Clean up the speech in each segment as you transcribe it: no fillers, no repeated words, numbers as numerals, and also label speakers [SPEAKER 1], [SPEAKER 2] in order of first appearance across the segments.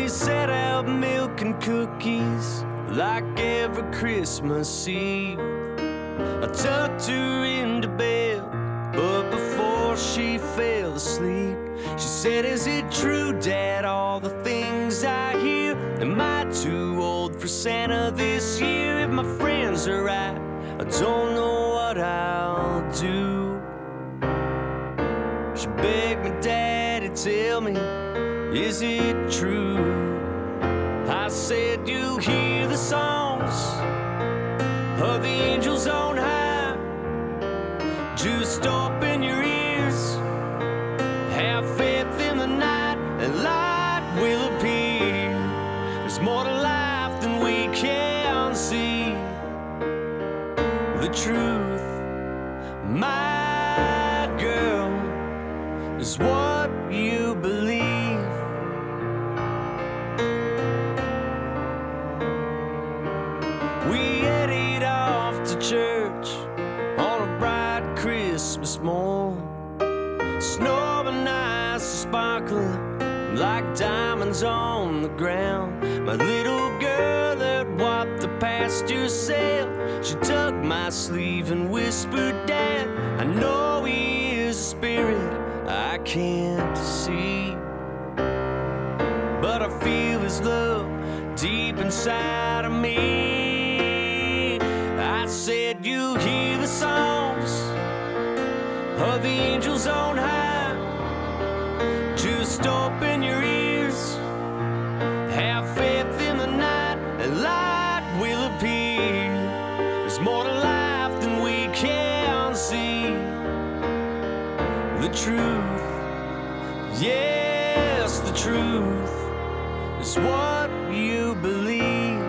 [SPEAKER 1] We set out milk and cookies like every Christmas Eve. I tucked her into bed, but before she fell asleep, she said, "Is it true, Dad, all the things I hear? Am I too old for Santa this year? If my friends are right, I don't know what I'll do." She begged me, "Daddy, tell me, is it true?" I said, "You hear the songs of the angels on high. Just open your ears, have faith in the night, and light will appear. There's more to life than we can see. The truth, my girl, is what you believe." We headed off to church on a bright Christmas morn. Snow and ice sparkling like diamonds on the ground. My little girl that walked the pasture sail, she tugged my sleeve and whispered, "Dad, I know he is a spirit I can't see, but I feel his love deep inside of me." I said, "You hear the songs of the angels on high. Just open your ears, have faith in the night, and light will appear. There's more to life than we can see. The truth, yes, the truth is what you believe."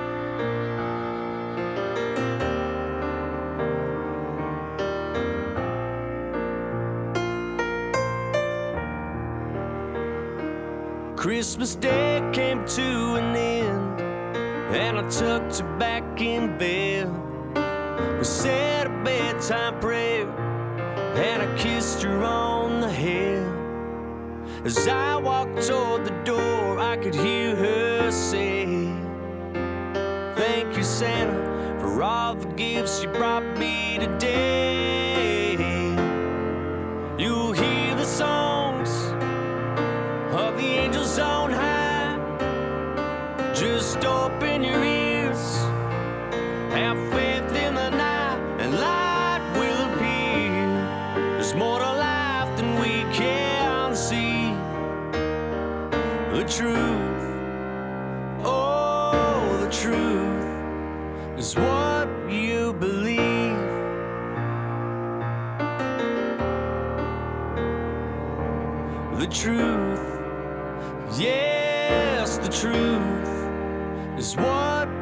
[SPEAKER 1] Christmas Day came to an end, and I tucked her back in bed. We said a bedtime prayer, and I kissed her on the head. As I walked toward the door, I could hear her say, "Thank you, Santa, for all the gifts you brought me today." You'll hear the songs of the angels on high. Just open your ears, have faith in the night, and light will appear. There's more to life than we can see. The truth, oh, the truth is what you believe. The truth, yes, the truth is what